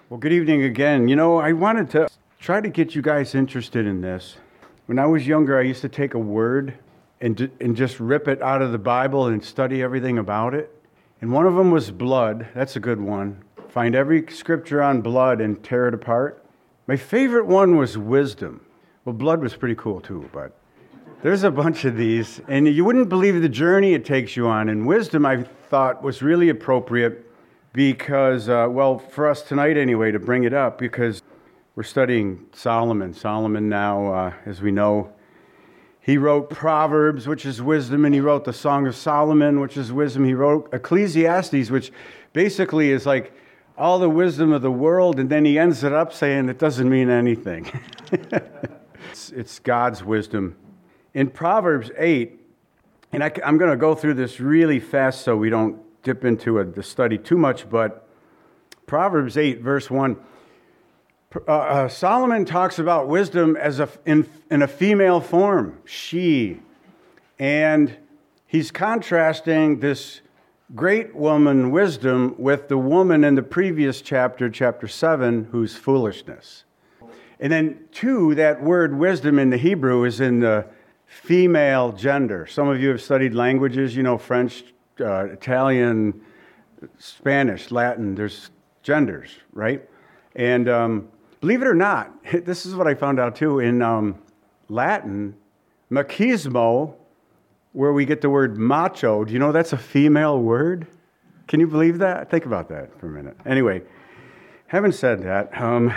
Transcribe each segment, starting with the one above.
Well, good evening again. I wanted to try to get you guys interested in this. When I was younger, I used to take a word and just rip it out of the Bible and study everything about it. And one of them was blood. That's a good one. Find every scripture on blood and tear it apart. My favorite one was wisdom. Well, blood was pretty cool too, but there's a bunch of these. And you wouldn't believe the journey it takes you on. And wisdom, I thought, was really appropriate because, for us tonight anyway, to bring it up, because we're studying Solomon. Solomon now, as we know, he wrote Proverbs, which is wisdom, and he wrote the Song of Solomon, which is wisdom. He wrote Ecclesiastes, which basically is like all the wisdom of the world, and then he ends it up saying it doesn't mean anything. It's God's wisdom. In Proverbs 8, and I'm going to go through this really fast so we don't dip into the study too much, but Proverbs 8, verse 1, Solomon talks about wisdom as in a female form, she. And he's contrasting this great woman wisdom with the woman in the previous chapter, chapter 7, who's foolishness. And then, two, that word wisdom in the Hebrew is in the female gender. Some of you have studied languages, French, Italian, Spanish, Latin. There's genders, right? And believe it or not, this is what I found out too. In Latin, machismo, where we get the word macho, do you know that's a female word? Can you believe that? Think about that for a minute. Anyway, having said that,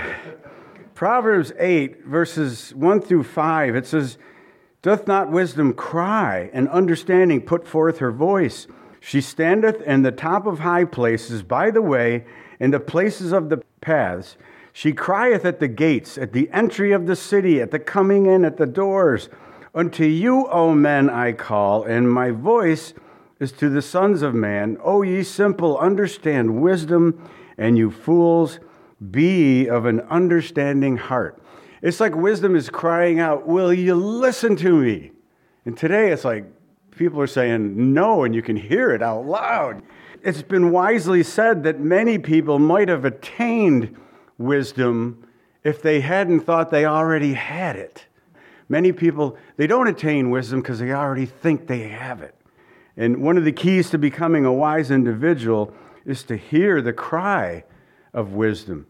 Proverbs 8, verses 1 through 5, it says, "Doth not wisdom cry, and understanding put forth her voice? She standeth in the top of high places, by the way, in the places of the paths. She crieth at the gates, at the entry of the city, at the coming in at the doors. Unto you, O men, I call, and my voice is to the sons of man. O ye simple, understand wisdom, and you fools, be of an understanding heart." It's like wisdom is crying out, will you listen to me? And today it's like people are saying no, and you can hear it out loud. It's been wisely said that many people might have attained wisdom if they hadn't thought they already had it. Many people, they don't attain wisdom because they already think they have it. And one of the keys to becoming a wise individual is to hear the cry of wisdom.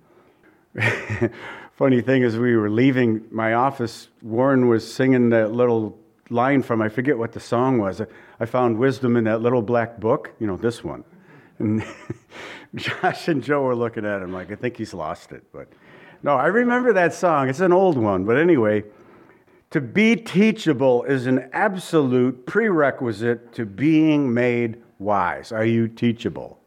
Funny thing is, we were leaving my office, Warren was singing that little line from, I forget what the song was. I found wisdom in that little black book, this one. And Josh and Joe were looking at him like, I think he's lost it. But no, I remember that song. It's an old one. But anyway, to be teachable is an absolute prerequisite to being made wise. Are you teachable?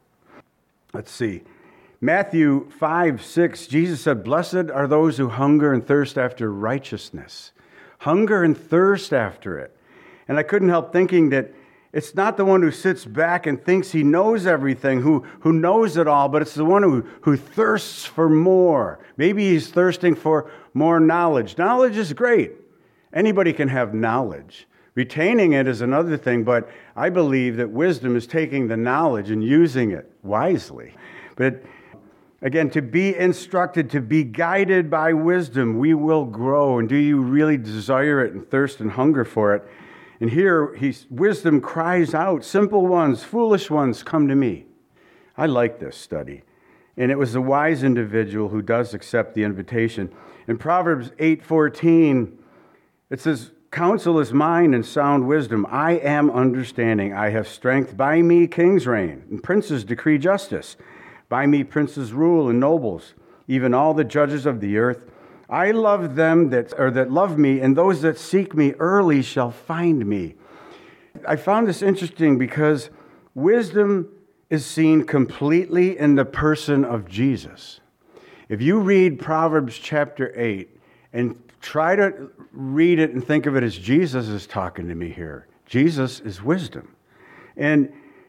Let's see. Matthew 5:6, Jesus said, "Blessed are those who hunger and thirst after righteousness." Hunger and thirst after it. And I couldn't help thinking that it's not the one who sits back and thinks he knows everything, who knows it all, but it's the one who thirsts for more. Maybe he's thirsting for more knowledge. Knowledge is great. Anybody can have knowledge. Retaining it is another thing, but I believe that wisdom is taking the knowledge and using it wisely. But again, to be instructed, to be guided by wisdom, we will grow. And do you really desire it and thirst and hunger for it? And here, wisdom cries out, simple ones, foolish ones, come to me. I like this study. And it was the wise individual who does accept the invitation. In Proverbs 8:14, it says, "Counsel is mine and sound wisdom. I am understanding. I have strength. By me kings reign, and princes decree justice. By me princes rule and nobles, even all the judges of the earth. I love them that love me, and those that seek me early shall find me." I found this interesting because wisdom is seen completely in the person of Jesus. If you read Proverbs chapter 8 and try to read it and think of it as Jesus is talking to me here, Jesus is wisdom. And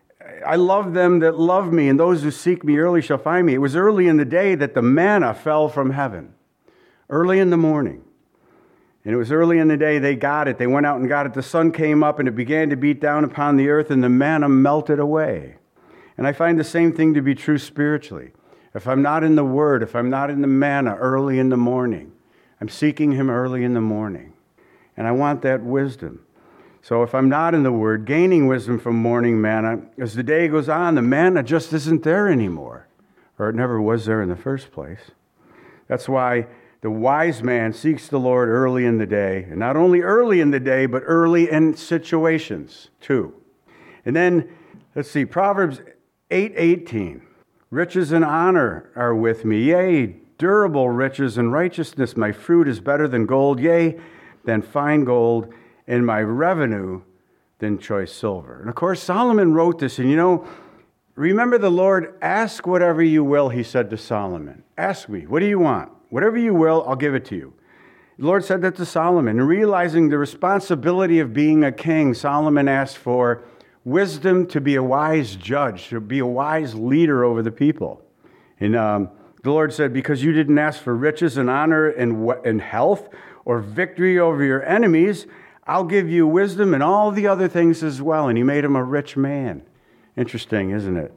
I love them that love me, and those who seek me early shall find me. It was early in the day that the manna fell from heaven, early in the morning. And it was early in the day they got it. They went out and got it. The sun came up, and it began to beat down upon the earth, and the manna melted away. And I find the same thing to be true spiritually. if I'm not in the Word, if I'm not in the manna early in the morning, I'm seeking Him early in the morning. And I want that wisdom. So if I'm not in the Word, gaining wisdom from morning manna, as the day goes on, the manna just isn't there anymore. Or it never was there in the first place. That's why the wise man seeks the Lord early in the day. And not only early in the day, but early in situations too. And then, let's see, Proverbs 8:18. Riches and honor are with me. Yea, durable riches and righteousness. My fruit is better than gold. Yea, than fine gold. And my revenue than choice silver. And of course, Solomon wrote this. And remember the Lord, ask whatever you will, he said to Solomon. Ask me, what do you want? Whatever you will, I'll give it to you. The Lord said that to Solomon. And realizing the responsibility of being a king, Solomon asked for wisdom to be a wise judge, to be a wise leader over the people. And the Lord said, because you didn't ask for riches and honor and health or victory over your enemies, I'll give you wisdom and all the other things as well. And he made him a rich man. Interesting, isn't it?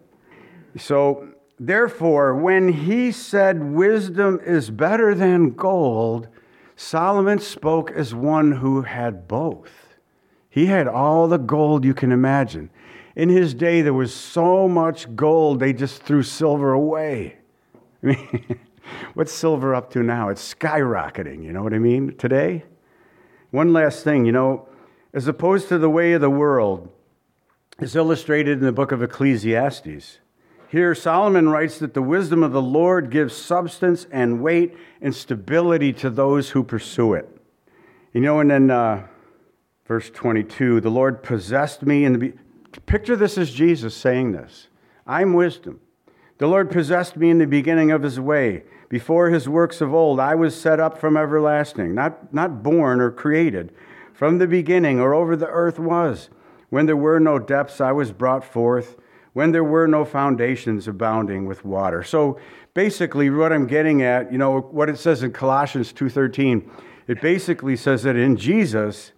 So, therefore, when he said wisdom is better than gold, Solomon spoke as one who had both. He had all the gold you can imagine. In his day, there was so much gold, they just threw silver away. I mean, what's silver up to now? It's skyrocketing, you know what I mean, today? One last thing, as opposed to the way of the world, is illustrated in the book of Ecclesiastes. Here, Solomon writes that the wisdom of the Lord gives substance and weight and stability to those who pursue it. And then verse 22, the Lord possessed me. Picture this as Jesus saying this. I'm wisdom. The Lord possessed me in the beginning of his way. Before his works of old, I was set up from everlasting, not born or created. From the beginning or over the earth was. When there were no depths, I was brought forth. When there were no foundations abounding with water. So basically what I'm getting at, what it says in Colossians 2:13, it basically says that in Jesus,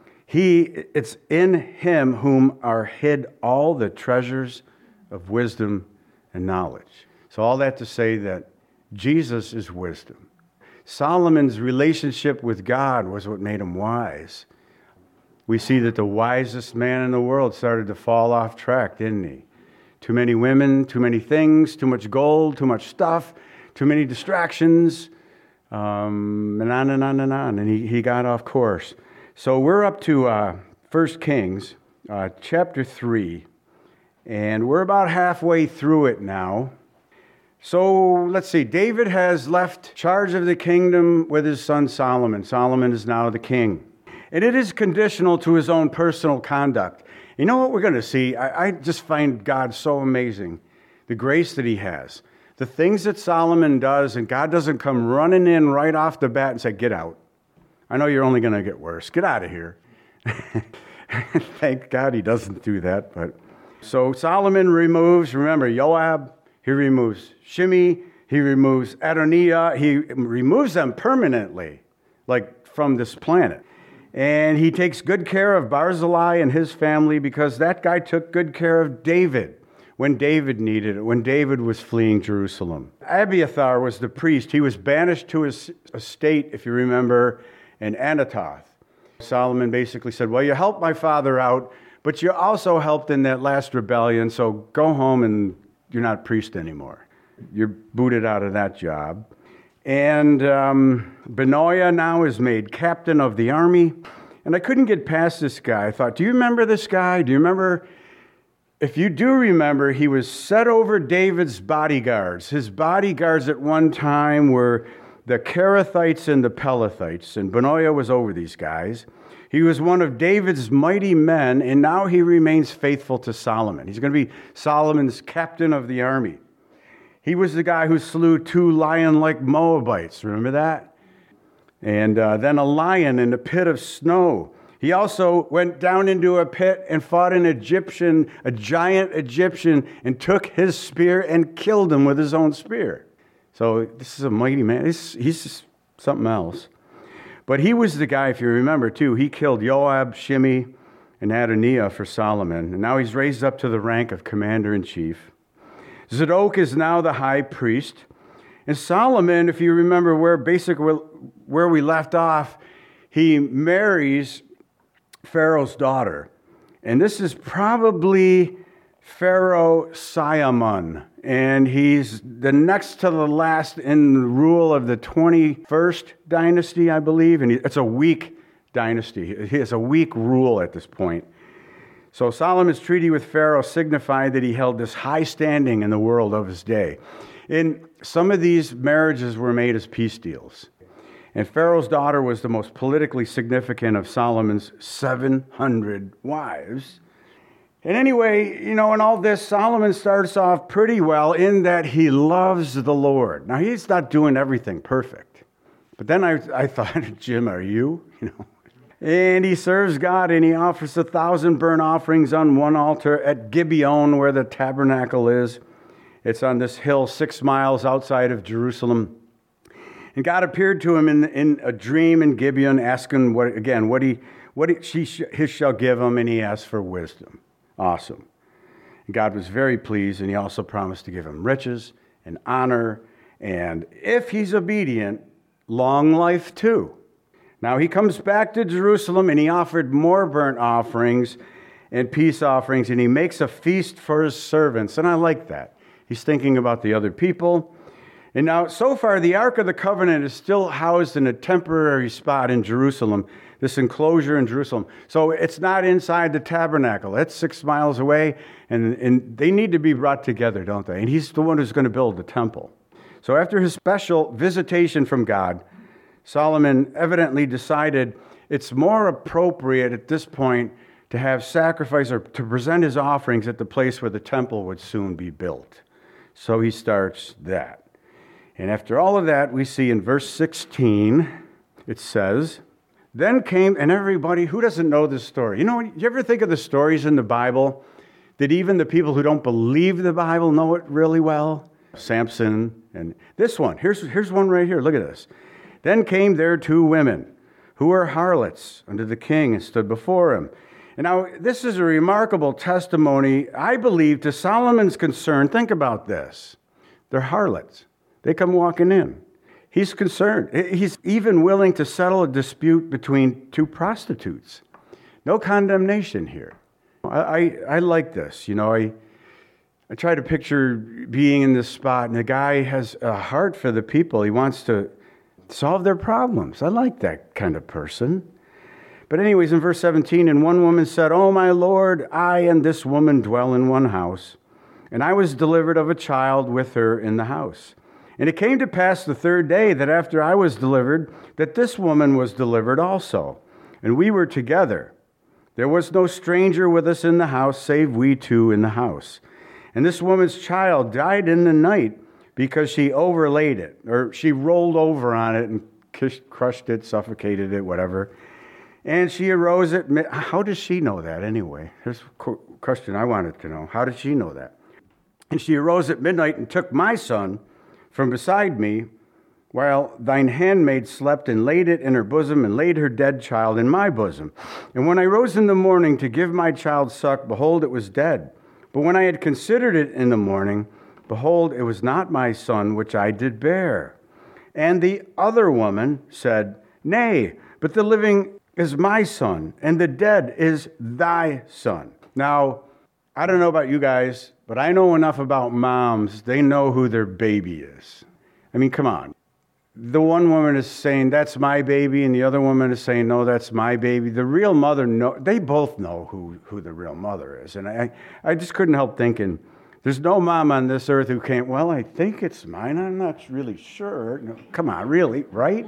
it's in him whom are hid all the treasures of wisdom and knowledge. So all that to say that Jesus is wisdom. Solomon's relationship with God was what made him wise. We see that the wisest man in the world started to fall off track, didn't he? Too many women, too many things, too much gold, too much stuff, too many distractions, and on and on and on. And he got off course. So we're up to 1 Kings chapter 3, and we're about halfway through it now. So let's see. David has left charge of the kingdom with his son Solomon. Solomon is now the king. And it is conditional to his own personal conduct. You know what we're going to see? I just find God so amazing. The grace that he has. The things that Solomon does, and God doesn't come running in right off the bat and say, get out. I know you're only going to get worse. Get out of here. Thank God he doesn't do that. But so Solomon removes, remember, Joab, he removes Shimei, he removes Adoniah, he removes them permanently, like from this planet. And he takes good care of Barzillai and his family because that guy took good care of David when David needed it, when David was fleeing Jerusalem. Abiathar was the priest. He was banished to his estate, if you remember, in Anathoth. Solomon basically said, well, you helped my father out, but you also helped in that last rebellion, so go home and you're not priest anymore. You're booted out of that job. And Benaiah now is made captain of the army. And I couldn't get past this guy. I thought, do you remember this guy? Do you remember? If you do remember, he was set over David's bodyguards. His bodyguards at one time were the Kerethites and the Pelethites. And Benaiah was over these guys. He was one of David's mighty men, and now he remains faithful to Solomon. He's going to be Solomon's captain of the army. He was the guy who slew 2 lion-like Moabites. Remember that? And then a lion in a pit of snow. He also went down into a pit and fought an Egyptian, a giant Egyptian, and took his spear and killed him with his own spear. So this is a mighty man. He's just something else. But he was the guy, if you remember, too. He killed Joab, Shimei, and Adoniah for Solomon. And now he's raised up to the rank of commander-in-chief. Zadok is now the high priest. And Solomon, if you remember where we left off, he marries Pharaoh's daughter. And this is probably Pharaoh Solomon. And he's the next to the last in the rule of the 21st dynasty, I believe. And it's a weak dynasty. He has a weak rule at this point. So Solomon's treaty with Pharaoh signified that he held this high standing in the world of his day. And some of these marriages were made as peace deals. And Pharaoh's daughter was the most politically significant of Solomon's 700 wives. And anyway, in all this, Solomon starts off pretty well in that he loves the Lord. Now, he's not doing everything perfect. But then I thought, Jim, are you? And he serves God, and he offers 1,000 burnt offerings on one altar at Gibeon, where the tabernacle is. It's on this hill 6 miles outside of Jerusalem. And God appeared to him in a dream in Gibeon, asking what he shall give him, and he asked for wisdom. Awesome. And God was very pleased, and he also promised to give him riches and honor, and if he's obedient, long life too. Now he comes back to Jerusalem, and he offered more burnt offerings and peace offerings, and he makes a feast for his servants, and I like that. He's thinking about the other people. And now, so far, the Ark of the Covenant is still housed in a temporary spot in Jerusalem, this enclosure in Jerusalem. So it's not inside the tabernacle. It's 6 miles away, and they need to be brought together, don't they? And he's the one who's going to build the temple. So after his special visitation from God, Solomon evidently decided it's more appropriate at this point to have sacrifice or to present his offerings at the place where the temple would soon be built. So he starts that. And after all of that, we see in verse 16, it says, then came, and everybody, who doesn't know this story? You ever think of the stories in the Bible that even the people who don't believe the Bible know it really well? Samson, and this one, here's one right here, look at this. Then came there 2 women who were harlots unto the king and stood before him. And now, this is a remarkable testimony, I believe, to Solomon's concern. Think about this. They're harlots. They come walking in. He's concerned. He's even willing to settle a dispute between 2 prostitutes. No condemnation here. I like this. I try to picture being in this spot, and the guy has a heart for the people. He wants to solve their problems. I like that kind of person. But anyways, in verse 17, and one woman said, O my Lord, I and this woman dwell in one house, and I was delivered of a child with her in the house. And it came to pass the 3rd day that after I was delivered, that this woman was delivered also. And we were together. There was no stranger with us in the house, save we 2 in the house. And this woman's child died in the night because she overlaid it, or she rolled over on it and crushed it, suffocated it, whatever. And she arose at how does she know that anyway? Here's a question I wanted to know. How did she know that? And she arose at midnight and took my son from beside me, while thine handmaid slept, and laid it in her bosom, and laid her dead child in my bosom. And when I rose in the morning to give my child suck, behold, it was dead. But when I had considered it in the morning, behold, it was not my son which I did bear. And the other woman said, Nay, but the living is my son, and the dead is thy son. Now, I don't know about you guys, but I know enough about moms. They know who their baby is. I mean, come on. The one woman is saying, that's my baby, and the other woman is saying, no, that's my baby. The real mother, they both know who the real mother is. And I just couldn't help thinking, there's no mom on this earth who can't, well, I think it's mine. I'm not really sure. No, come on, really, right?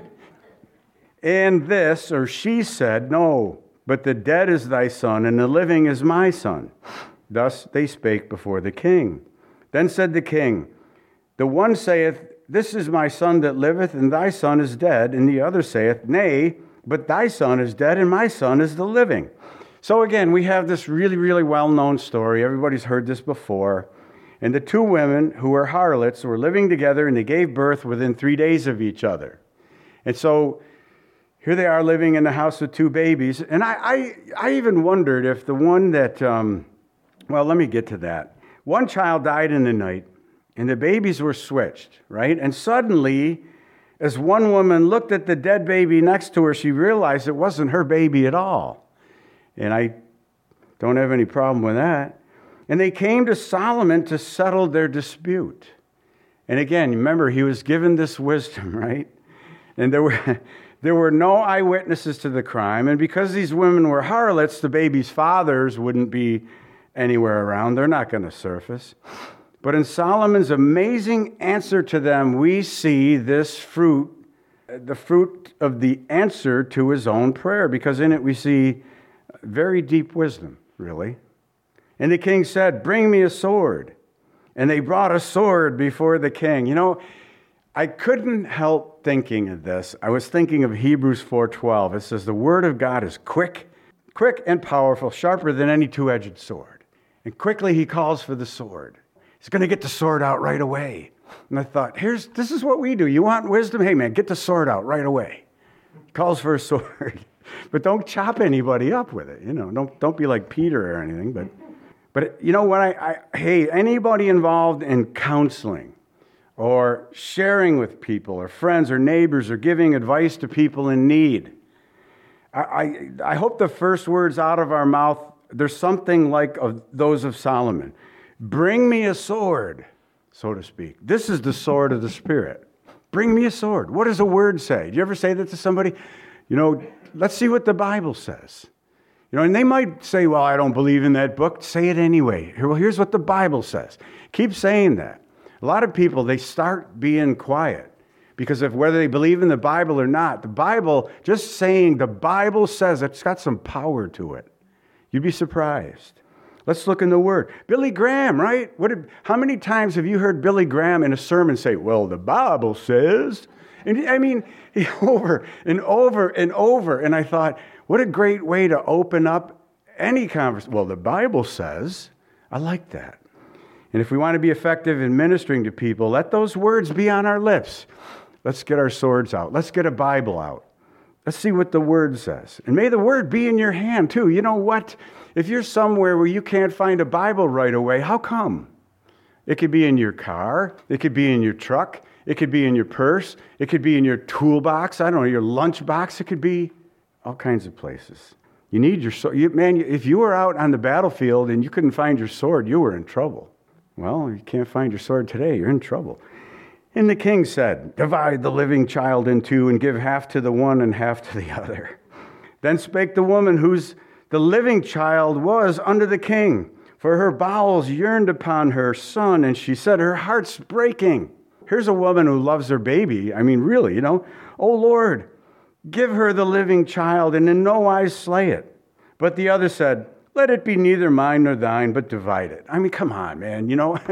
And this, or she said, no, but the dead is thy son, and the living is my son. Thus they spake before the king. Then said the king, the one saith, this is my son that liveth, and thy son is dead. And the other saith, nay, but thy son is dead, and my son is the living. So again, we have this really, really well-known story. Everybody's heard this before. And the 2 women who were harlots were living together, and they gave birth within 3 days of each other. And so here they are living in the house with 2 babies. And I even wondered if the one that... well, let me get to that. One child died in the night, And the babies were switched, right? And suddenly, as one woman looked at the dead baby next to her, she realized it wasn't her baby at all. And I don't have any problem with that. And they came to Solomon to settle their dispute. And again, remember, he was given this wisdom, right? And there were no eyewitnesses to the crime. And because these women were harlots, the baby's fathers wouldn't be anywhere around. They're not going to surface. But in Solomon's amazing answer to them, we see this fruit, the fruit of the answer to his own prayer, because in it we see very deep wisdom, really. And the king said, "Bring me a sword." And they brought a sword before the king. You know, I couldn't help thinking of this. I was thinking of Hebrews 4:12. It says, "The word of God is quick and powerful, sharper than any two-edged sword." And quickly he calls for the sword. He's going to get the sword out right away. And I thought, this is what we do. You want wisdom? Hey, man, get the sword out right away. He calls for a sword. But don't chop anybody up with it. You know, don't be like Peter or anything. But you know what? Hey, anybody involved in counseling or sharing with people or friends or neighbors or giving advice to people in need, I hope the first words out of our mouth, there's something like of those of Solomon. Bring me a sword, so to speak. This is the sword of the Spirit. Bring me a sword. What does a word say? Do you ever say that to somebody? You know, let's see what the Bible says. You know, and they might say, well, I don't believe in that book. Say it anyway. Well, here's what the Bible says. Keep saying that. A lot of people, they start being quiet because of whether they believe in the Bible or not. The Bible, just saying the Bible says, it's got some power to it. You'd be surprised. Let's look in the Word. Billy Graham, right? How many times have you heard Billy Graham in a sermon say, well, the Bible says? And I mean, over and over and over. And I thought, what a great way to open up any conversation. Well, the Bible says. I like that. And if we want to be effective in ministering to people, let those words be on our lips. Let's get our swords out. Let's get a Bible out. Let's see what the Word says. And may the Word be in your hand, too. You know what? If you're somewhere where you can't find a Bible right away, how come? It could be in your car. It could be in your truck. It could be in your purse. It could be in your toolbox. I don't know, your lunchbox. It could be all kinds of places. You need your sword. Man, if you were out on the battlefield and you couldn't find your sword, you were in trouble. Well, you can't find your sword today, you're in trouble. And the king said, divide the living child in two and give half to the one and half to the other. Then spake the woman whose the living child was under the king, for her bowels yearned upon her son, and she said, her heart's breaking. Here's a woman who loves her baby. I mean, really, you know. Oh, Lord, give her the living child, and in no wise slay it. But the other said, let it be neither mine nor thine, but divide it. I mean, come on, man, you know.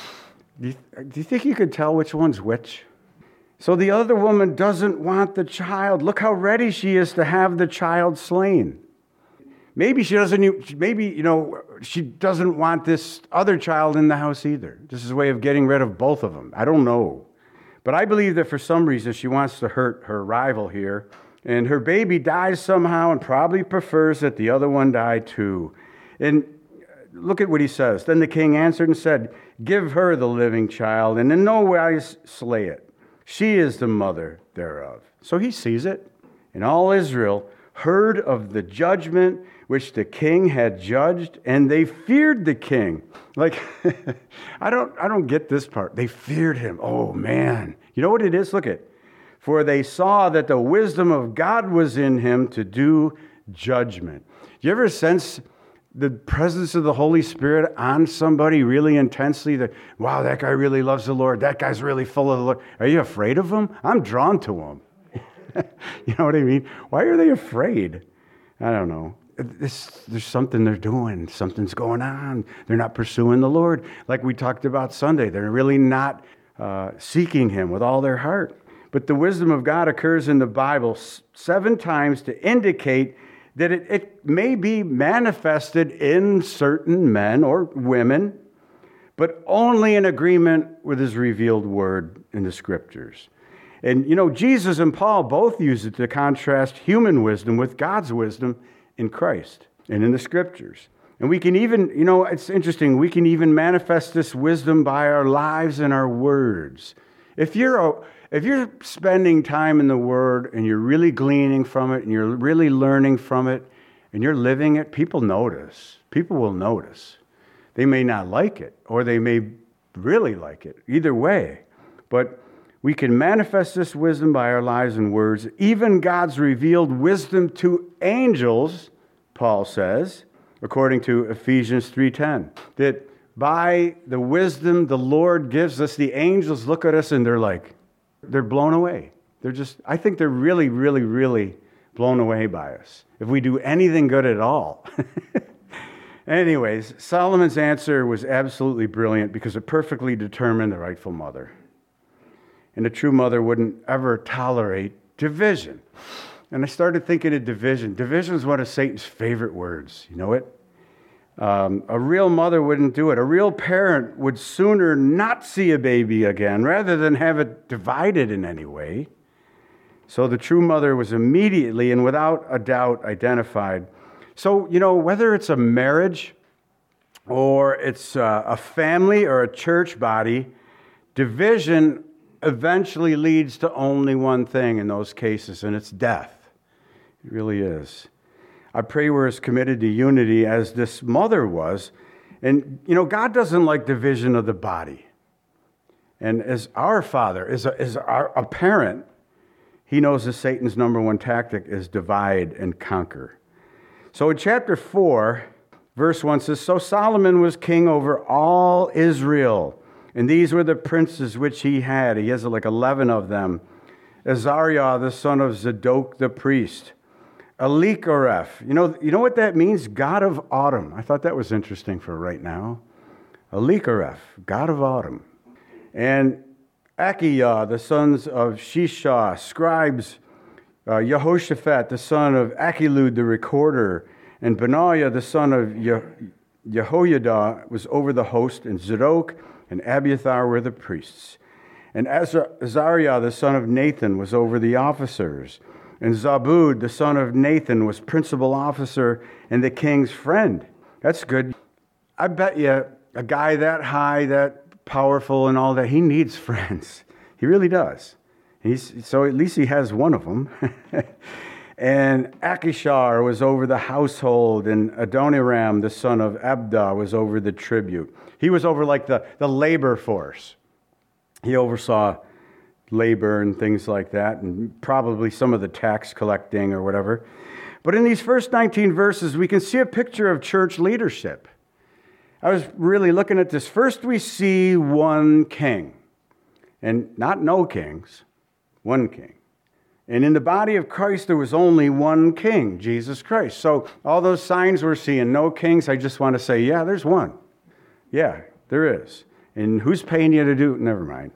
Do you think you could tell which one's which? So the other woman doesn't want the child. Look how ready she is to have the child slain. Maybe she doesn't, she doesn't want this other child in the house either. This is a way of getting rid of both of them. I don't know. But I believe that for some reason she wants to hurt her rival here. And her baby dies somehow and probably prefers that the other one die too. And look at what he says. Then the king answered and said, give her the living child, and in no wise slay it. She is the mother thereof. So he sees it. And all Israel heard of the judgment which the king had judged, and they feared the king. Like, I don't get this part. They feared him. Oh, man. You know what it is? Look at it. For they saw that the wisdom of God was in him to do judgment. You ever sense the presence of the Holy Spirit on somebody really intensely? That, wow, that guy really loves the Lord. That guy's really full of the Lord. Are you afraid of him? I'm drawn to him. You know what I mean? Why are they afraid? I don't know. There's something they're doing. Something's going on. They're not pursuing the Lord. Like we talked about Sunday. They're really not seeking him with all their heart. But the wisdom of God occurs in the Bible 7 times to indicate that it may be manifested in certain men or women, but only in agreement with his revealed word in the Scriptures. And, you know, Jesus and Paul both use it to contrast human wisdom with God's wisdom in Christ and in the Scriptures. And we can even, it's interesting, we can even manifest this wisdom by our lives and our words. If you're spending time in the Word and you're really gleaning from it and you're really learning from it and you're living it, people notice. People will notice. They may not like it or they may really like it. Either way. But we can manifest this wisdom by our lives and words. Even God's revealed wisdom to angels, Paul says, according to Ephesians 3:10, that by the wisdom the Lord gives us, the angels look at us and they're blown away. I think they're really, really, really blown away by us, if we do anything good at all. Anyways, Solomon's answer was absolutely brilliant because it perfectly determined the rightful mother. And a true mother wouldn't ever tolerate division. And I started thinking of division. Division is one of Satan's favorite words. You know it? A real mother wouldn't do it. A real parent would sooner not see a baby again rather than have it divided in any way. So the true mother was immediately and without a doubt identified. So, whether it's a marriage or it's a family or a church body, division eventually leads to only one thing in those cases, and it's death. It really is. I pray we're as committed to unity as this mother was. And, God doesn't like division of the body. And as our Father, as a parent, He knows that Satan's number one tactic is divide and conquer. So in chapter 4, verse 1 says, So Solomon was king over all Israel, and these were the princes which he had. He has 11 of them. Azariah, the son of Zadok the priest. Elikareph. You know what that means? God of autumn. I thought that was interesting for right now. Elikareph, God of autumn. And Achiyah, the sons of Shishah, scribes. Yehoshaphat, the son of Achilud, the recorder. And Benaiah, the son of Jehoiada, was over the host. And Zadok and Abiathar were the priests. And Azariah, the son of Nathan, was over the officers. And Zabud, the son of Nathan, was principal officer and the king's friend. That's good. I bet you a guy that high, that powerful and all that, he needs friends. He really does. So at least he has one of them. And Akishar was over the household, and Adoniram, the son of Abda, was over the tribute. He was over the labor force. He oversaw labor and things like that, and probably some of the tax collecting or whatever. But in these first 19 verses, we can see a picture of church leadership. I was really looking at this. First, we see one king, and not no kings, one king. And in the body of Christ, there was only one king, Jesus Christ. So all those signs we're seeing, no kings, I just want to say, yeah, there's one. Yeah, there is. And who's paying you to do it? Never mind.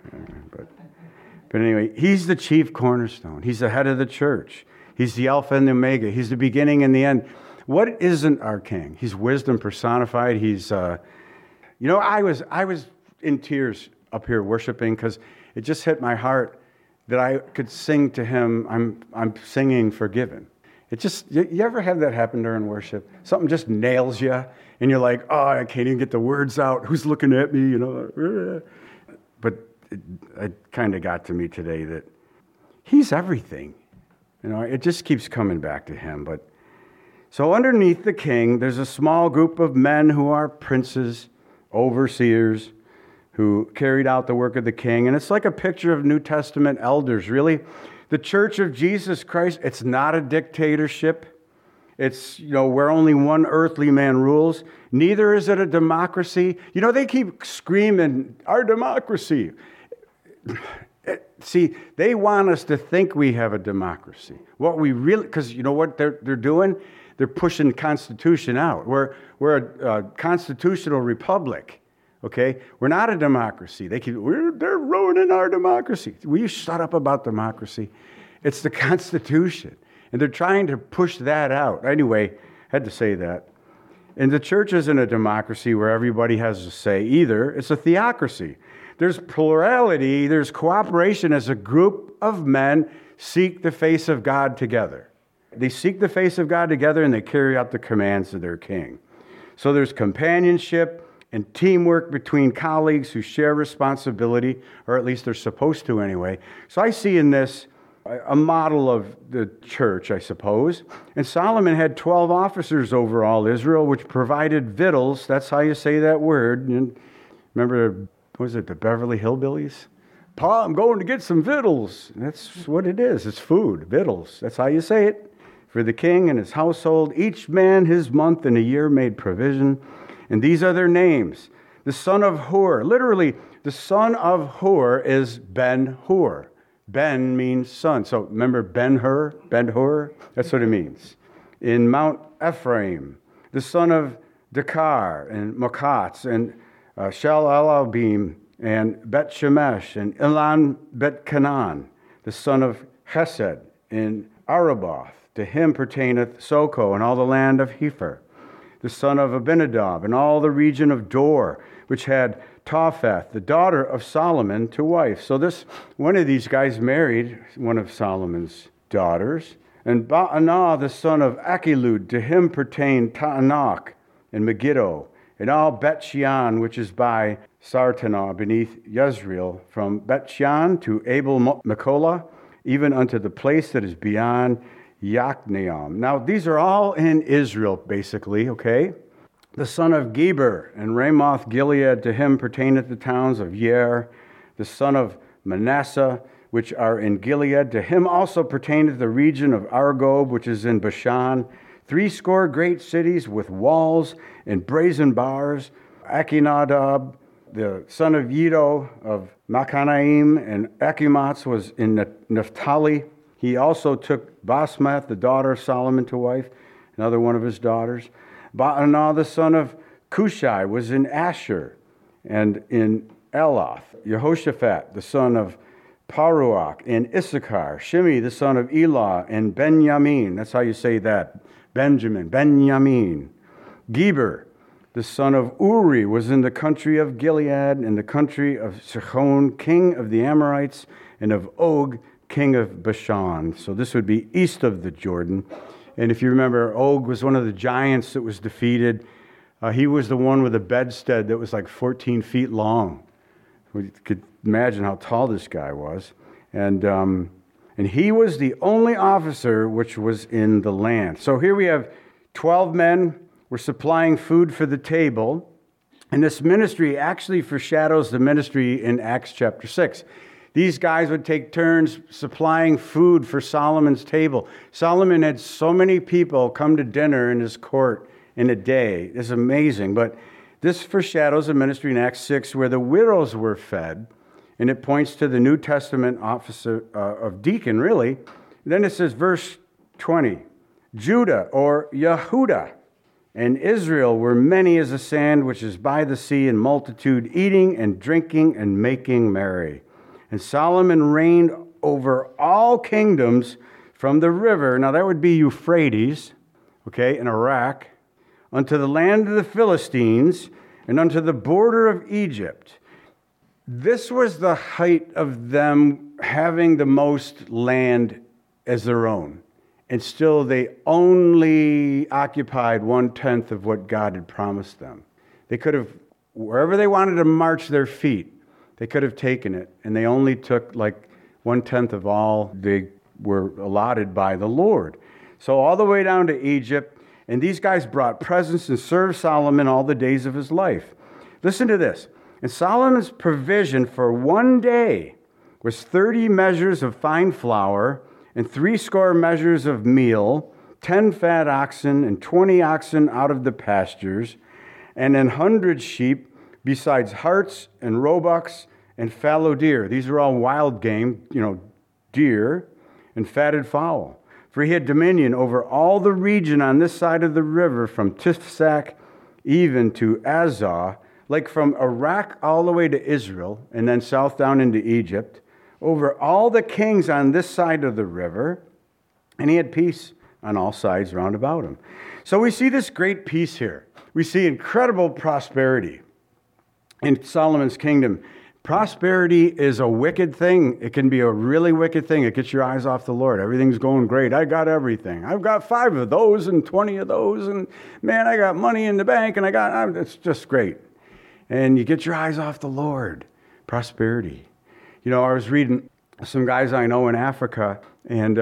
But anyway, he's the chief cornerstone. He's the head of the church. He's the Alpha and the Omega. He's the beginning and the end. What isn't our king? He's wisdom personified. He's, I was in tears up here worshiping because it just hit my heart that I could sing to him, I'm singing forgiven. It just, you ever have that happen during worship? Something just nails you, and you're like, oh, I can't even get the words out. Who's looking at me? But it kind of got to me today that he's everything. It just keeps coming back to him. But so underneath the king, there's a small group of men who are princes, overseers, who carried out the work of the king. And it's like a picture of New Testament elders, really. The Church of Jesus Christ, it's not a dictatorship. It's, where only one earthly man rules. Neither is it a democracy. They keep screaming, our democracy. See, they want us to think we have a democracy. What we really, because you know what they're doing? They're pushing Constitution out. We're a constitutional republic. Okay, we're not a democracy. They're ruining our democracy. Will you shut up about democracy? It's the Constitution, and they're trying to push that out. Anyway, had to say that. And the church isn't a democracy where everybody has a say either. It's a theocracy. There's plurality. There's cooperation as a group of men seek the face of God together. They seek the face of God together, and they carry out the commands of their king. So there's companionship and teamwork between colleagues who share responsibility, or at least they're supposed to anyway. So I see in this a model of the church, I suppose. And Solomon had 12 officers over all Israel, which provided victuals. That's how you say that word. And remember, was it the Beverly Hillbillies? Pa, I'm going to get some victuals. That's what it is. It's food, victuals. That's how you say it. For the king and his household, each man his month and a year made provision. And these are their names. The son of Hur. Literally, the son of Hur is Ben-Hur. Ben means son. So remember Ben-Hur? Ben-Hur? That's what it means. In Mount Ephraim, the son of Dekar and Makatz and Shal-Alabim and Bet-Shemesh and Ilan Bet-Canaan, the son of Chesed in Araboth. To him pertaineth Soko and all the land of Hepher, the son of Abinadab and all the region of Dor, which had Topheth, the daughter of Solomon, to wife. So one of these guys married one of Solomon's daughters. And Ba'anah, the son of Achilud, to him pertained Taanach and Megiddo, and all Bet-Shean, which is by Sartanah, beneath Jezreel, from Bet-Shean to Abel-Mecholah, even unto the place that is beyond Yokneam. Now, these are all in Israel, basically, okay? The son of Geber and Ramoth Gilead, to him pertaineth the towns of Yair. The son of Manasseh, which are in Gilead, to him also pertaineth the region of Argob, which is in Bashan. 80 great cities with walls and brazen bars. Achinadab, the son of Iddo of Machanaim, and Achimath was in Naphtali. He also took Basmath, the daughter of Solomon, to wife, another one of his daughters. Ba'anah, the son of Cushai, was in Asher and in Eloth. Jehoshaphat, the son of Paruach, in Issachar. Shimei, the son of Elah, and Benjamin. That's how you say that. Benjamin. Geber, the son of Uri, was in the country of Gilead, in the country of Sichon, king of the Amorites, and of Og, king of Bashan. So this would be east of the Jordan. And if you remember, Og was one of the giants that was defeated. He was the one with a bedstead that was like 14 feet long. We could imagine how tall this guy was. And he was the only officer which was in the land. So here we have 12 men were supplying food for the table. And this ministry actually foreshadows the ministry in Acts chapter 6. These guys would take turns supplying food for Solomon's table. Solomon had so many people come to dinner in his court in a day. It's amazing. But this foreshadows a ministry in Acts 6 where the widows were fed. And it points to the New Testament officer of deacon, really. Then it says, verse 20, Judah or Yehuda and Israel were many as the sand which is by the sea, in multitude, eating and drinking and making merry. And Solomon reigned over all kingdoms from the river, now that would be Euphrates, okay, in Iraq, unto the land of the Philistines, and unto the border of Egypt. This was the height of them having the most land as their own. And still they only occupied 1/10 of what God had promised them. They could have, wherever they wanted to march their feet, they could have taken it, and they only took like 1/10 of all they were allotted by the Lord. So all the way down to Egypt, and these guys brought presents and served Solomon all the days of his life. Listen to this. And Solomon's provision for one day was 30 measures of fine flour and 80 measures of meal, 10 fat oxen and 20 oxen out of the pastures, and 100 sheep, besides harts and roebucks and fallow deer. These are all wild game, deer and fatted fowl. For he had dominion over all the region on this side of the river, from Tifsak even to Azah, like from Iraq all the way to Israel, and then south down into Egypt, over all the kings on this side of the river, and he had peace on all sides round about him. So we see this great peace here. We see incredible prosperity in Solomon's kingdom. Prosperity is a wicked thing. It can be a really wicked thing. It gets your eyes off the Lord. Everything's going great. I got everything. I've got 5 of those and 20 of those. And man, I got money in the bank and it's just great. And you get your eyes off the Lord. Prosperity. You know, I was reading some guys I know in Africa, and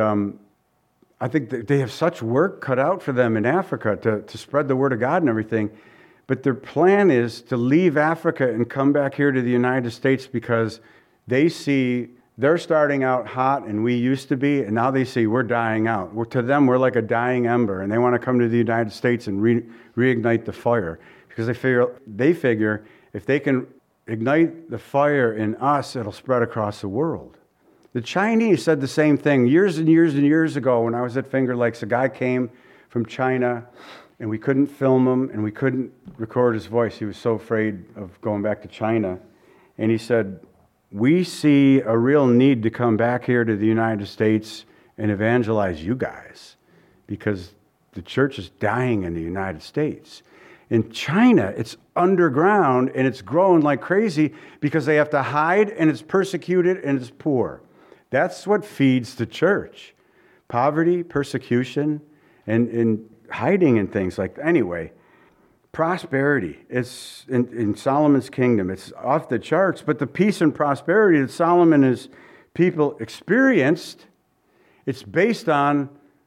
I think that they have such work cut out for them in Africa to spread the word of God and everything. But their plan is to leave Africa and come back here to the United States because they see they're starting out hot and we used to be, and now they see we're dying out. To them, we're like a dying ember, and they want to come to the United States and reignite the fire because they figure if they can ignite the fire in us, it'll spread across the world. The Chinese said the same thing years and years and years ago when I was at Finger Lakes. A guy came from China, and we couldn't film him, and we couldn't record his voice. He was so afraid of going back to China. And he said, we see a real need to come back here to the United States and evangelize you guys because the church is dying in the United States. In China, it's underground, and it's growing like crazy because they have to hide, and it's persecuted, and it's poor. That's what feeds the church. Poverty, persecution, and hiding and things like that. Anyway, prosperity. It's in Solomon's kingdom. It's off the charts, but the peace and prosperity that Solomon and his people experienced, it's based on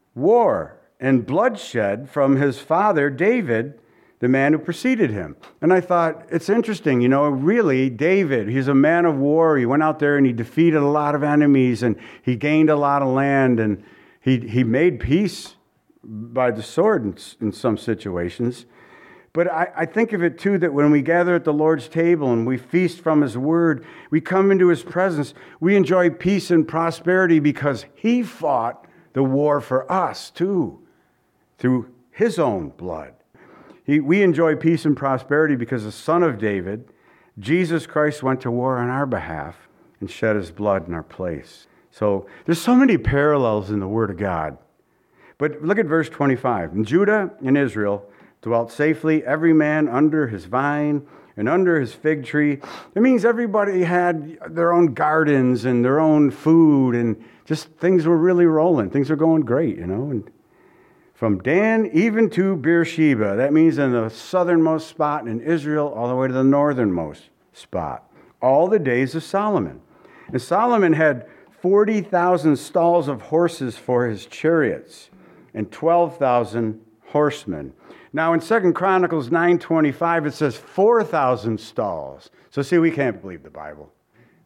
war and bloodshed from his father, David, the man who preceded him. And I thought, it's interesting, you know, really, David, he's a man of war. He went out there and he defeated a lot of enemies, and he gained a lot of land, and he made peace by the sword in some situations. But I think of it too that when we gather at the Lord's table and we feast from his word, we come into his presence, we enjoy peace and prosperity because he fought the war for us too, through his own blood. We enjoy peace and prosperity because the Son of David, Jesus Christ, went to war on our behalf and shed his blood in our place. So there's so many parallels in the Word of God. But look at verse 25. And Judah and Israel dwelt safely, every man under his vine and under his fig tree. It means everybody had their own gardens and their own food, and just things were really rolling. Things were going great, you know. And from Dan even to Beersheba, that means in the southernmost spot in Israel, all the way to the northernmost spot, all the days of Solomon. And Solomon had 40,000 stalls of horses for his chariots and 12,000 horsemen. Now in 2 Chronicles 9:25, it says 4,000 stalls. So see, we can't believe the Bible.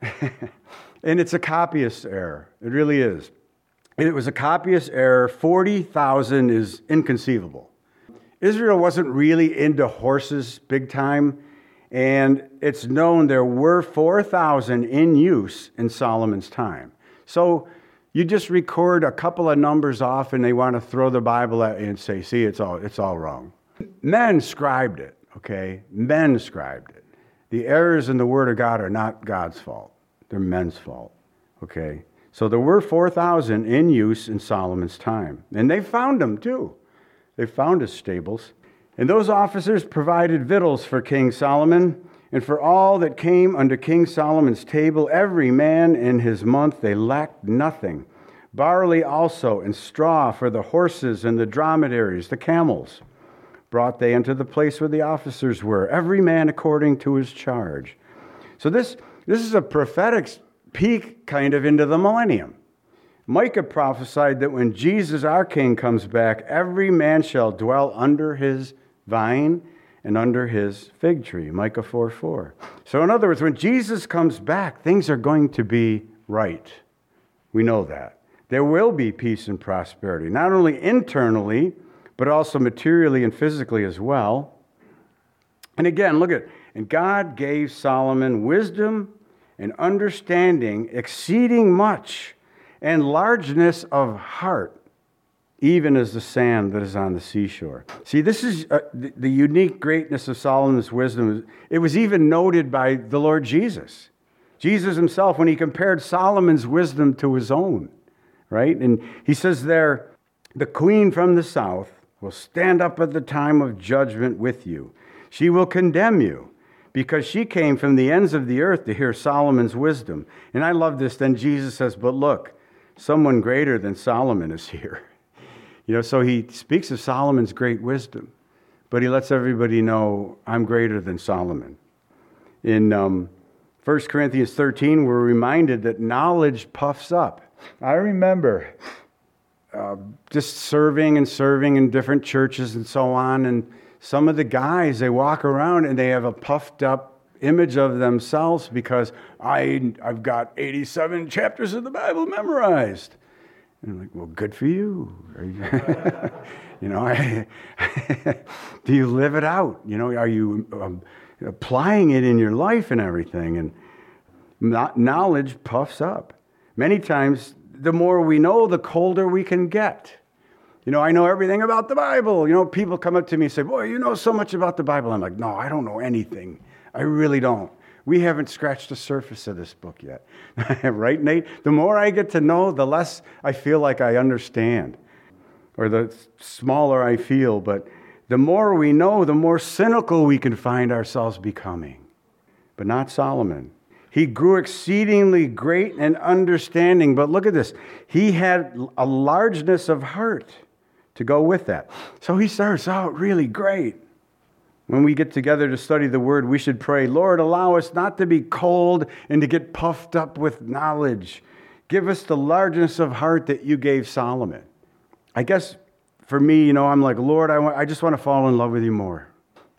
And it's a copyist error. It really is. It was a copyist error. 40,000 is inconceivable. Israel wasn't really into horses big time, and it's known there were 4,000 in use in Solomon's time. So you just record a couple of numbers off, and they want to throw the Bible at you and say, see, it's all wrong. Men scribed it, okay? Men scribed it. The errors in the Word of God are not God's fault. They're men's fault, okay? So there were 4,000 in use in Solomon's time. And they found them too. They found his stables. And those officers provided victuals for King Solomon, and for all that came unto King Solomon's table, every man in his month, they lacked nothing. Barley also and straw for the horses and the dromedaries, the camels, brought they into the place where the officers were, every man according to his charge. So this is a prophetic peek kind of into the millennium. Micah prophesied that when Jesus, our King, comes back, every man shall dwell under his vine and under his fig tree, Micah 4:4. So in other words, when Jesus comes back, things are going to be right. We know that. There will be peace and prosperity, not only internally, but also materially and physically as well. And again, look at it. And God gave Solomon wisdom and understanding exceeding much, and largeness of heart, even as the sand that is on the seashore. See, this is the unique greatness of Solomon's wisdom. It was even noted by the Lord Jesus. Jesus himself, when he compared Solomon's wisdom to his own, right? And he says there, the queen from the south will stand up at the time of judgment with you. She will condemn you, because she came from the ends of the earth to hear Solomon's wisdom. And I love this. Then Jesus says, but look, someone greater than Solomon is here. So he speaks of Solomon's great wisdom, but he lets everybody know, I'm greater than Solomon. In 1 Corinthians 13, we're reminded that knowledge puffs up. I remember just serving in different churches and so on, and some of the guys, they walk around and they have a puffed up image of themselves because I've got 87 chapters of the Bible memorized. And I'm like, well, good for you. Do you live it out? Are you applying it in your life and everything? And knowledge puffs up. Many times, the more we know, the colder we can get. I know everything about the Bible. People come up to me and say, boy, you know so much about the Bible. I'm like, no, I don't know anything. I really don't. We haven't scratched the surface of this book yet. Right, Nate? The more I get to know, the less I feel like I understand, or the smaller I feel. But the more we know, the more cynical we can find ourselves becoming. But not Solomon. He grew exceedingly great in understanding. But look at this. He had a largeness of heart to go with that. So he starts out really great. When we get together to study the Word, we should pray, Lord, allow us not to be cold and to get puffed up with knowledge. Give us the largeness of heart that you gave Solomon. I guess for me, I'm like, Lord, I just want to fall in love with you more.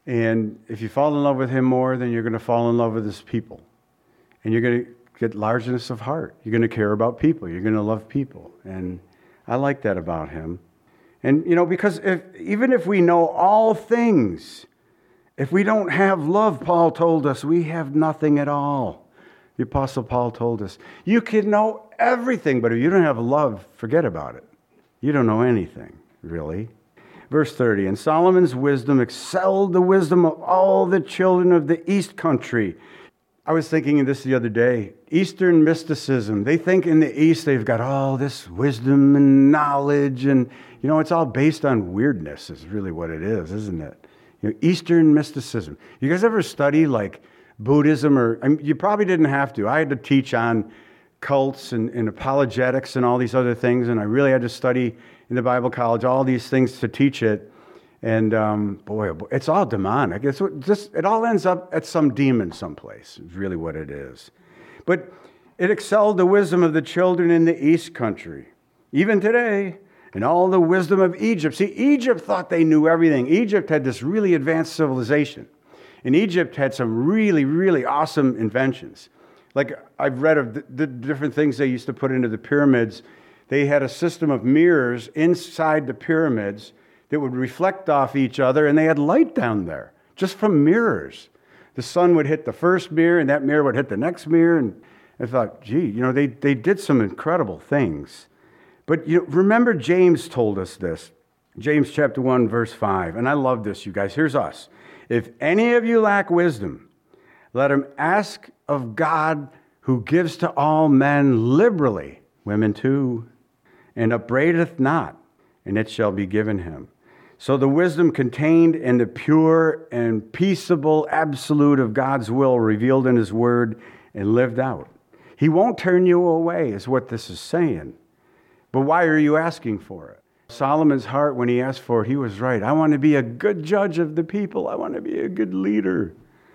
And if you fall in love with him more, then you're going to fall in love with his people. And you're going to get largeness of heart. You're going to care about people. You're going to love people. And I like that about him. And, because even if we know all things, if we don't have love, Paul told us, we have nothing at all. The Apostle Paul told us, you can know everything, but if you don't have love, forget about it. You don't know anything, really. Verse 30, and Solomon's wisdom excelled the wisdom of all the children of the East country. I was thinking of this the other day. Eastern mysticism. They think in the East they've got all this wisdom and knowledge, and, it's all based on weirdness is really what it is, isn't it? Eastern mysticism. You guys ever study like Buddhism you probably didn't have to. I had to teach on cults and apologetics and all these other things, and I really had to study in the Bible college all these things to teach it. And boy, it's all demonic. It all ends up at some demon someplace, is really what it is. But it excelled the wisdom of the children in the East country, even today. And all the wisdom of Egypt. See, Egypt thought they knew everything. Egypt had this really advanced civilization. And Egypt had some really, really awesome inventions. Like I've read of the different things they used to put into the pyramids. They had a system of mirrors inside the pyramids that would reflect off each other, and they had light down there, just from mirrors. The sun would hit the first mirror, and that mirror would hit the next mirror. And I thought, gee, they did some incredible things. But remember James told us this. James chapter 1, verse 5. And I love this, you guys. Here's us. If any of you lack wisdom, let him ask of God who gives to all men liberally, women too, and upbraideth not, and it shall be given him. So the wisdom contained in the pure and peaceable absolute of God's will revealed in his word and lived out. He won't turn you away, is what this is saying. But why are you asking for it? Solomon's heart, when he asked for it, he was right. I want to be a good judge of the people. I want to be a good leader.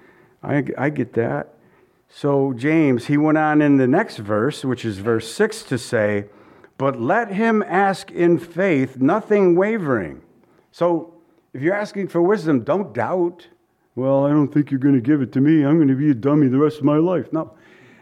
I get that. So James, he went on in the next verse, which is verse 6, to say, but let him ask in faith, nothing wavering. So if you're asking for wisdom, don't doubt. Well, I don't think you're going to give it to me. I'm going to be a dummy the rest of my life. No.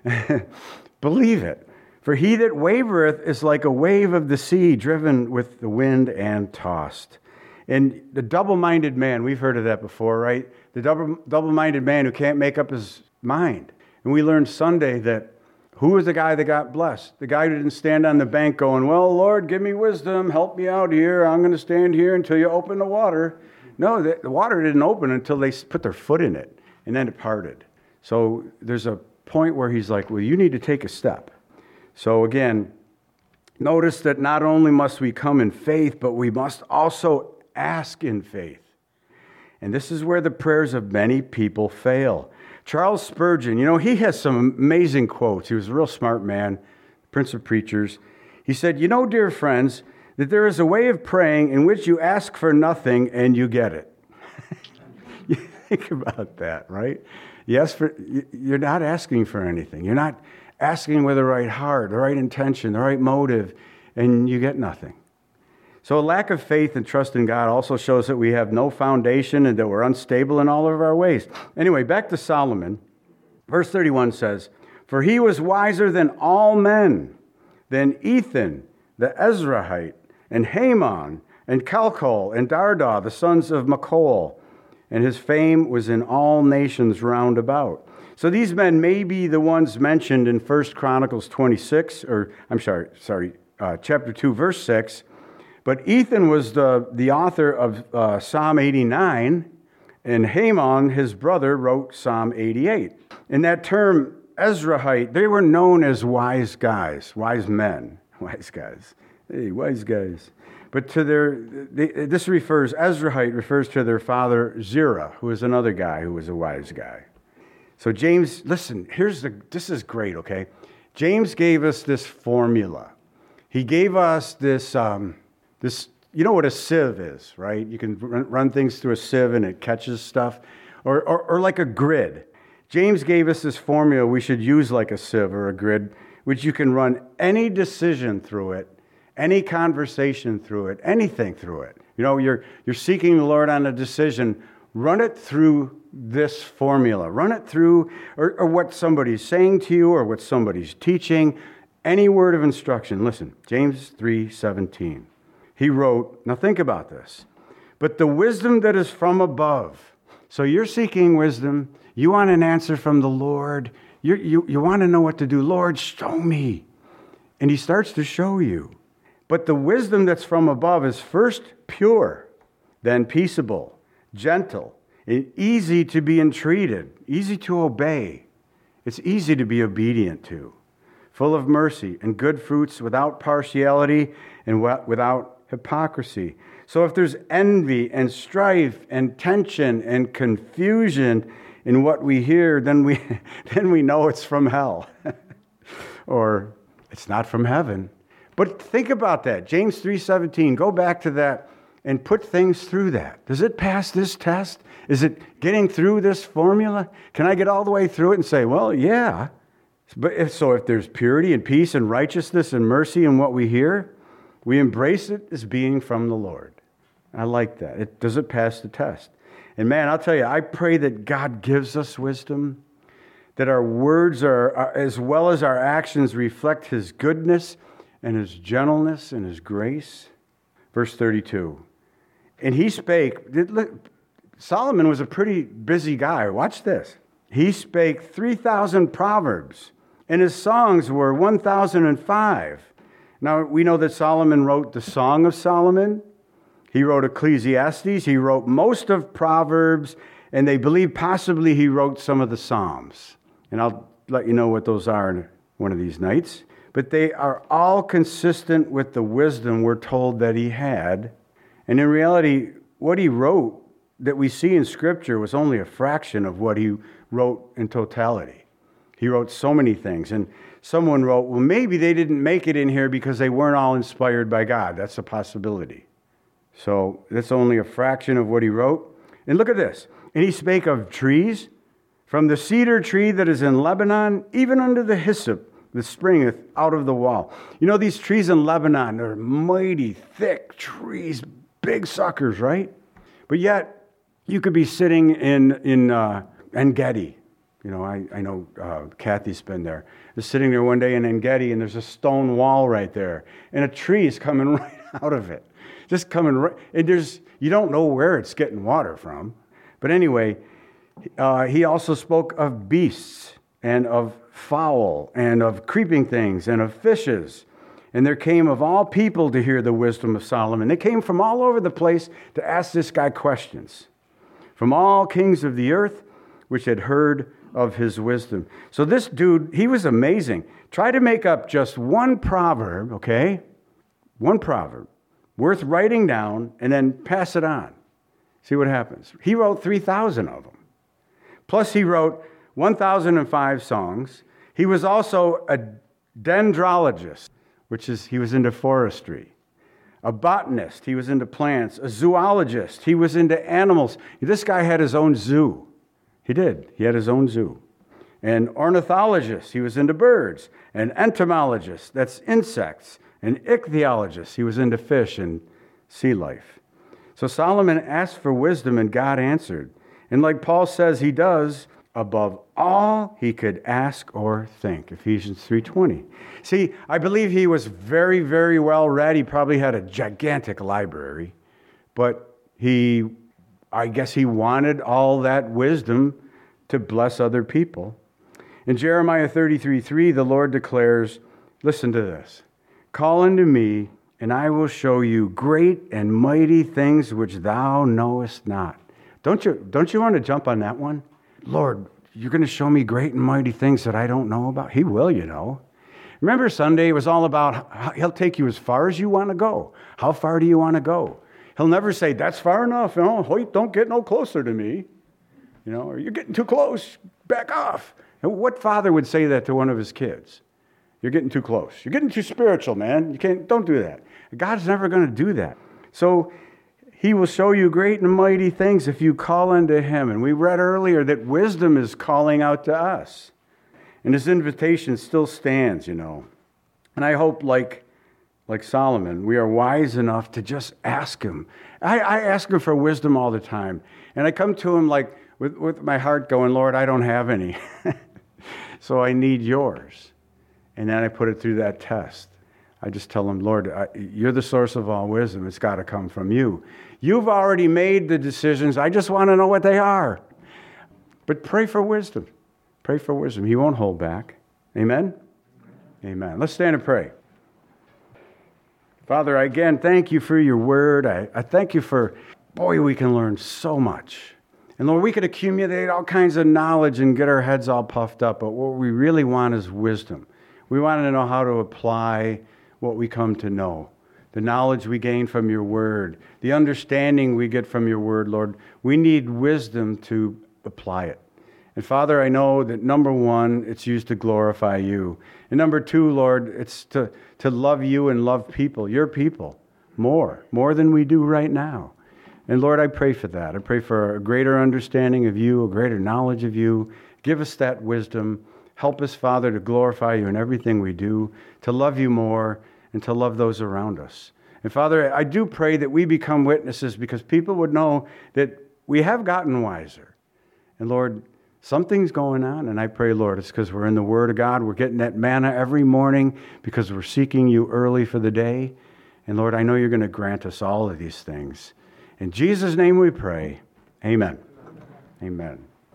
Believe it. For he that wavereth is like a wave of the sea, driven with the wind and tossed. And the double-minded man, we've heard of that before, right? The double-minded man who can't make up his mind. And we learned Sunday that who was the guy that got blessed? The guy who didn't stand on the bank going, well, Lord, give me wisdom, help me out here. I'm going to stand here until you open the water. No, the water didn't open until they put their foot in it, and then it parted. So there's a point where he's like, well, you need to take a step. So again, notice that not only must we come in faith, but we must also ask in faith. And this is where the prayers of many people fail. Charles Spurgeon, he has some amazing quotes. He was a real smart man, Prince of Preachers. He said, dear friends, that there is a way of praying in which you ask for nothing and you get it. You think about that, right? You're not asking for anything. You're not asking with the right heart, the right intention, the right motive, and you get nothing. So a lack of faith and trust in God also shows that we have no foundation and that we're unstable in all of our ways. Anyway, back to Solomon. Verse 31 says, "For he was wiser than all men, than Ethan, the Ezrahite, and Haman, and Calcol, and Darda, the sons of Machol, and his fame was in all nations round about." So these men may be the ones mentioned in 1 Chronicles 26, chapter 2, verse 6. But Ethan was the author of Psalm 89, and Haman, his brother, wrote Psalm 88. In that term, Ezrahite, they were known as wise guys, wise men, wise guys. Hey, wise guys. But Ezrahite refers to their father, Zerah, who was another guy who was a wise guy. So James, listen, this is great, okay? James gave us this formula. He gave us this, you know what a sieve is, right? You can run things through a sieve and it catches stuff, or like a grid. James gave us this formula we should use like a sieve or a grid, which you can run any decision through it, any conversation through it, anything through it. You're seeking the Lord on a decision, run it through this formula. Run it through, or what somebody's saying to you, or what somebody's teaching, any word of instruction. Listen, James 3:17. He wrote, now think about this, "But the wisdom that is from above." So you're seeking wisdom. You want an answer from the Lord. You want to know what to do. "Lord, show me." And he starts to show you. "But the wisdom that's from above is first pure, then peaceable, gentle, and easy to be entreated, easy to obey." It's easy to be obedient to. "Full of mercy and good fruits, without partiality and without hypocrisy." So if there's envy and strife and tension and confusion in what we hear, then we know it's from hell or it's not from heaven. But think about that. James 3:17, go back to that and put things through that. Does it pass this test? Is it getting through this formula? Can I get all the way through it and say, well, yeah. But if there's purity and peace and righteousness and mercy in what we hear, we embrace it as being from the Lord. I like that. Does it pass the test? And man, I'll tell you, I pray that God gives us wisdom, that our words are as well as our actions reflect His goodness and His gentleness and His grace. Verse 32. "And he spake," Solomon was a pretty busy guy. Watch this. "He spake 3,000 proverbs, and his songs were 1,005. Now, we know that Solomon wrote the Song of Solomon. He wrote Ecclesiastes. He wrote most of Proverbs, and they believe possibly he wrote some of the Psalms. And I'll let you know what those are one of these nights. But they are all consistent with the wisdom we're told that he had. And in reality, what he wrote that we see in Scripture was only a fraction of what he wrote in totality. He wrote so many things. And someone wrote, well, maybe they didn't make it in here because they weren't all inspired by God. That's a possibility. So that's only a fraction of what he wrote. And look at this. "And he spake of trees, from the cedar tree that is in Lebanon, even unto the hyssop that springeth out of the wall." You know, these trees in Lebanon, they're mighty, thick trees, big suckers, right? But yet, you could be sitting in En-Gedi. You know, I know Kathy's been there. They're sitting there one day in En-Gedi, and there's a stone wall right there, and a tree is coming right out of it. Just coming right, and you don't know where it's getting water from. But anyway, he also spoke of beasts and of fowl and of creeping things and of fishes. And there came of all people to hear the wisdom of Solomon. They came from all over the place to ask this guy questions. From all kings of the earth, which had heard of his wisdom. So this dude, he was amazing. Try to make up just one proverb, okay? One proverb, worth writing down, and then pass it on. See what happens. He wrote 3,000 of them. Plus he wrote 1,005 songs. He was also a dendrologist, which is he was into forestry. A botanist, he was into plants. A zoologist, he was into animals. This guy had his own zoo. He did. He had his own zoo. An ornithologist, he was into birds. An entomologist, that's insects. An ichthyologist, he was into fish and sea life. So Solomon asked for wisdom, and God answered. And like Paul says he does, above all he could ask or think. Ephesians 3:20. See, I believe he was very, very well read. He probably had a gigantic library. But I guess he wanted all that wisdom to bless other people. In Jeremiah 33:3, the Lord declares, listen to this. Call unto me, and I will show you great and mighty things which thou knowest not. Don't you want to jump on that one? Lord, you're going to show me great and mighty things that I don't know about? He will, you know. Remember Sunday, it was all about he'll take you as far as you want to go. How far do you want to go? He'll never say, that's far enough. You know, don't get no closer to me. You know, or you're getting too close. Back off. And what father would say that to one of his kids? You're getting too close. You're getting too spiritual, man. Don't do that. God's never going to do that. So he will show you great and mighty things if you call unto him. And we read earlier that wisdom is calling out to us. And his invitation still stands, you know. And I hope, like Solomon, we are wise enough to just ask him. I ask him for wisdom all the time. And I come to him like with my heart going, Lord, I don't have any. So I need yours. And then I put it through that test. I just tell him, Lord, you're the source of all wisdom. It's got to come from you. You've already made the decisions. I just want to know what they are. But pray for wisdom. Pray for wisdom. He won't hold back. Amen? Amen. Let's stand and pray. Father, again, thank you for your word. I thank you for, boy, we can learn so much. And Lord, we could accumulate all kinds of knowledge and get our heads all puffed up, but what we really want is wisdom. We want to know how to apply what we come to know, the knowledge we gain from your word, the understanding we get from your word, Lord. We need wisdom to apply it. And Father, I know that number one, it's used to glorify you. And number two, Lord, it's to love you and love people, your people, more than we do right now. And Lord, I pray for that. I pray for a greater understanding of you, a greater knowledge of you. Give us that wisdom. Help us, Father, to glorify you in everything we do, to love you more, and to love those around us. And Father, I do pray that we become witnesses because people would know that we have gotten wiser. And Lord, something's going on, and I pray, Lord, it's because we're in the Word of God. We're getting that manna every morning because we're seeking you early for the day. And Lord, I know you're going to grant us all of these things. In Jesus' name we pray. Amen. Amen.